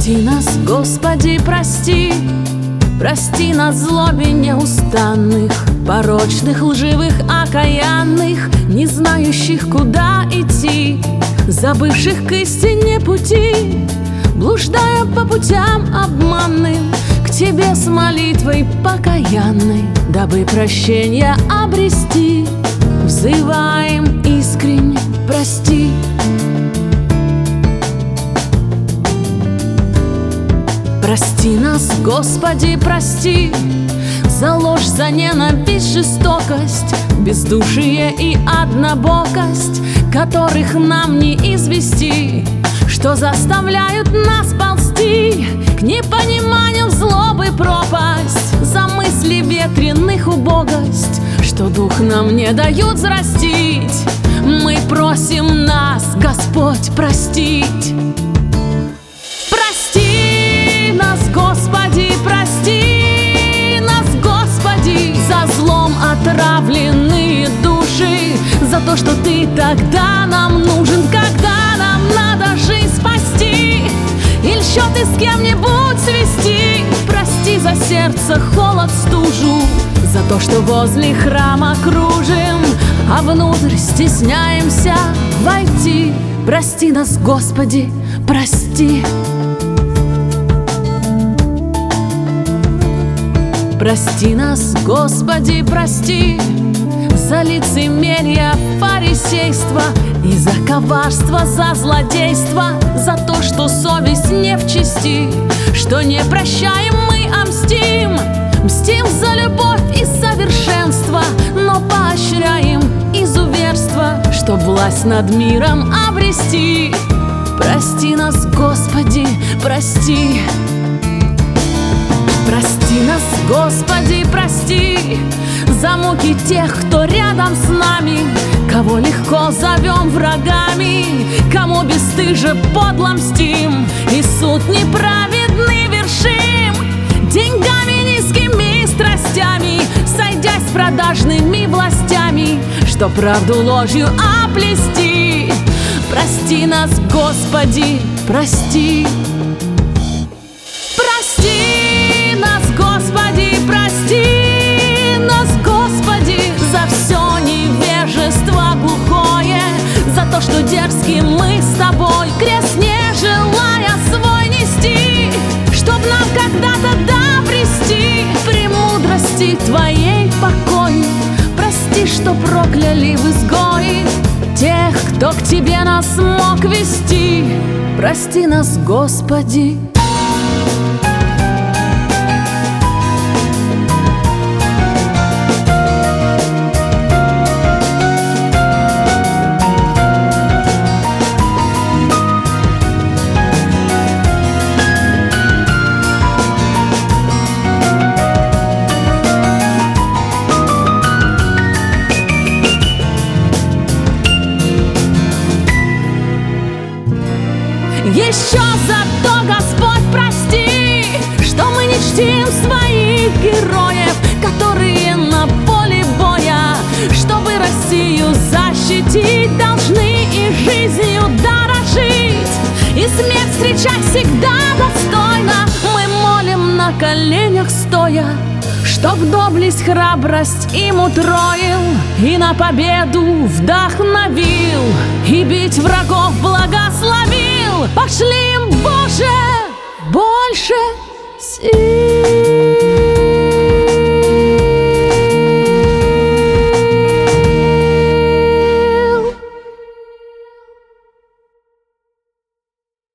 Прости нас, Господи, прости. Прости нас, злобе неустанных, порочных, лживых, окаянных, не знающих, куда идти, забывших к истине пути, блуждая по путям обманным, к Тебе с молитвой покаянной, дабы прощения обрести. Взываем искренне, прости. Прости нас, Господи, прости, за ложь, за ненависть, жестокость, бездушие и однобокость, которых нам не извести, что заставляют нас ползти к непониманию злобы пропасть, за мысли ветреных убогость, что дух нам не дают взрастить. Мы просим нас, Господь, простить. Господи, прости нас, Господи, за злом отравленные души, за то, что Ты тогда нам нужен, когда нам надо жизнь спасти или счеты с кем-нибудь свести. Прости за сердце холод, стужу, за то, что возле храма кружим, а внутрь стесняемся войти. Прости нас, Господи, прости. Прости нас, Господи, прости, за лицемерие, фарисейство и за коварство, за злодейство, за то, что совесть не в чести, что не прощаем мы, а мстим. Мстим за любовь и совершенство, но поощряем изуверство, чтоб власть над миром обрести. Прости нас, Господи, прости. Прости нас, Господи, прости, за муки тех, кто рядом с нами, кого легко зовем врагами, кому бесстыже подло мстим и суд неправедный вершим. Деньгами, низкими страстями, сойдясь с продажными властями, что правду ложью оплести. Прости нас, Господи, прости. Прости нас, Господи, прости нас, Господи, за все невежество глухое, за то, что дерзким мы с Тобой, крест не желая свой нести, чтоб нам когда-то добрести премудрости Твоей покой. Прости, что прокляли в изгои тех, кто к Тебе нас мог вести. Прости нас, Господи. Еще за то, Господь, прости, что мы не чтим своих героев, которые на поле боя, чтобы Россию защитить, должны и жизнью дорожить, и смерть встречать всегда достойно. Мы молим на коленях стоя, чтоб доблесть, храбрость им утроил, и на победу вдохновил, и бить врагов